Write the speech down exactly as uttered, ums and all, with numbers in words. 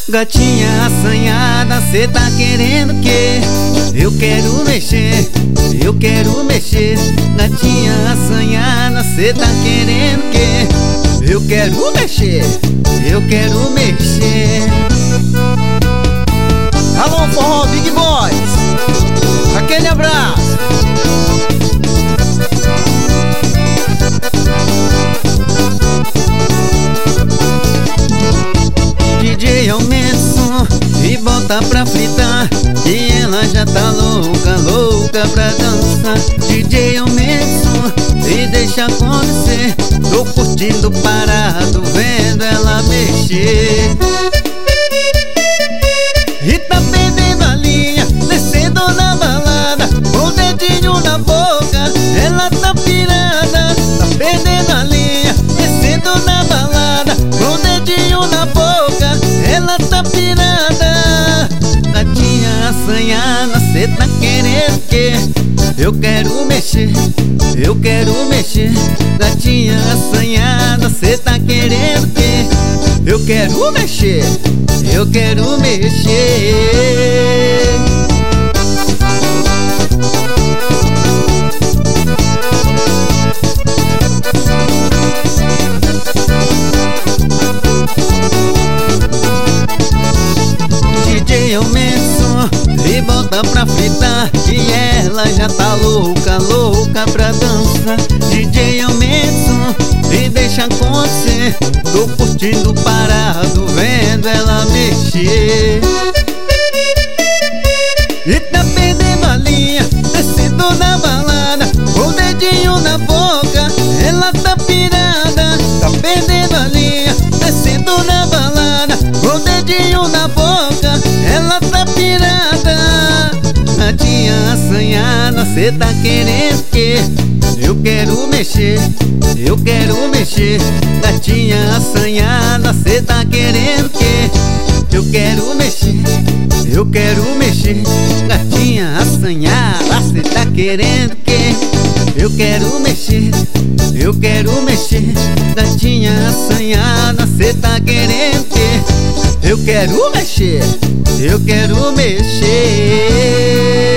Gatinha assanhada, cê tá querendo o quê? Eu quero mexer, eu quero mexer. Gatinha assanhada, cê tá querendo o quê? Eu quero mexer, eu quero mexer. Alô, Forró Big Boys, aquele abraço. D J aumenta o som e bota pra fritar, e ela já tá louca, louca pra dançar. D J aumenta o som e deixa acontecer. Tô curtindo parado, vendo ela mexer. E tá perdendo a linha, descendo na balada, com o dedinho na boca, ela tá pirada. Tá perdendo a linha, descendo na balada, com o dedinho na boca, ela tá pirada. Gatinha assanhada, cê tá querendo o quê? Eu quero mexer, eu quero mexer. Gatinha assanhada, cê tá querendo o quê? Eu quero mexer, eu quero mexer. D J aumenta o som e bota pra fritar, e ela já tá louca, louca pra dançar. D J aumenta o som e deixa acontecer. Tô curtindo parado, vendo ela mexer. E tá perdendo a linha, descendo na balada, com o dedinho na boca, ela tá pirada. Tá perdendo a linha, descendo na balada, com o dedinho na boca, ela tá pirada. Gatinha assanhada, cê tá querendo o quê? Eu quero mexer, eu quero mexer. Gatinha assanhada, cê tá querendo o quê? Eu quero mexer, eu quero mexer. Gatinha assanhada, cê tá querendo o quê? Eu quero mexer, eu quero mexer. Gatinha assanhada, cê tá querendo o quê? Eu quero mexer, eu quero mexer.